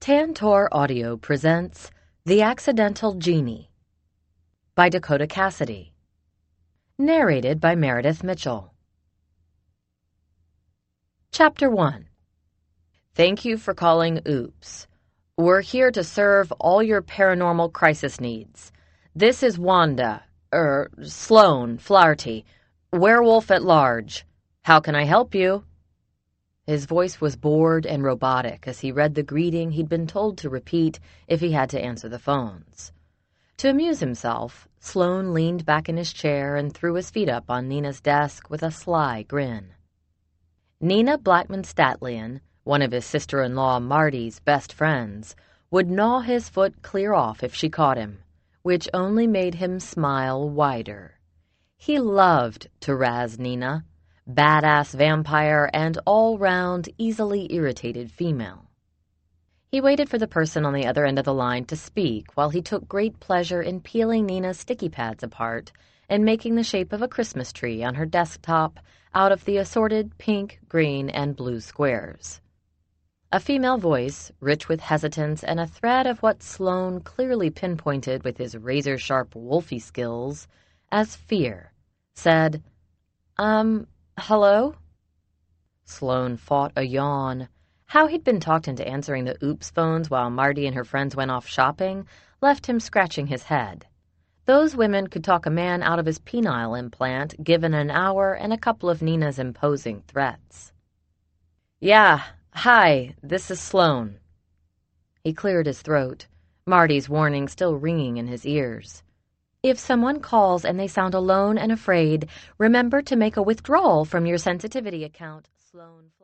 Tantor Audio presents The Accidental Genie by Dakota Cassidy. Narrated by Meredith Mitchell. Chapter 1. Thank you for calling Oops. We're here to serve all your paranormal crisis needs. This is Sloan Flaherty, werewolf at large. How can I help you? His voice was bored and robotic as he read the greeting he'd been told to repeat if he had to answer the phones. To amuse himself, Sloan leaned back in his chair and threw his feet up on Nina's desk with a sly grin. Nina Blackman-Statlian, one of his sister-in-law Marty's best friends, would gnaw his foot clear off if she caught him, which only made him smile wider. He loved to razz Nina, badass vampire and all-round, easily irritated female. He waited for the person on the other end of the line to speak while he took great pleasure in peeling Nina's sticky pads apart and making the shape of a Christmas tree on her desktop out of the assorted pink, green, and blue squares. A female voice, rich with hesitance and a thread of what Sloan clearly pinpointed with his razor-sharp wolfy skills as fear, said, Hello? Sloan fought a yawn. How he'd been talked into answering the Oops phones while Marty and her friends went off shopping left him scratching his head. Those women could talk a man out of his penile implant given an hour and a couple of Nina's imposing threats. Yeah, hi, this is Sloan. He cleared his throat, Marty's warning still ringing in his ears. If someone calls and they sound alone and afraid, remember to make a withdrawal from your sensitivity account, Sloan.